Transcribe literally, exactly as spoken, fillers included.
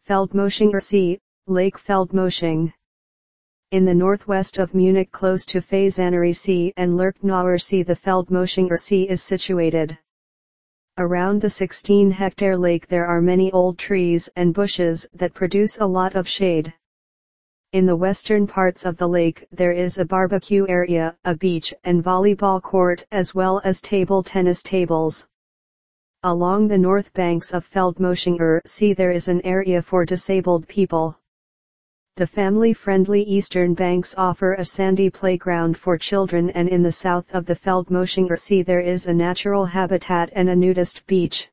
Feldmoschinger See, Lake Feldmosching. In the northwest of Munich close to Fasanary See and Lerchnauer See, the Feldmoschinger See is situated. Around the sixteen hectare lake there are many old trees and bushes that produce a lot of shade. In the western parts of the lake there is a barbecue area, a beach and volleyball court as well as table tennis tables. Along the north banks of Feldmoschinger See there is an area for disabled people. The family-friendly eastern banks offer a sandy playground for children, and in the south of the Feldmoschinger See there is a natural habitat and a nudist beach.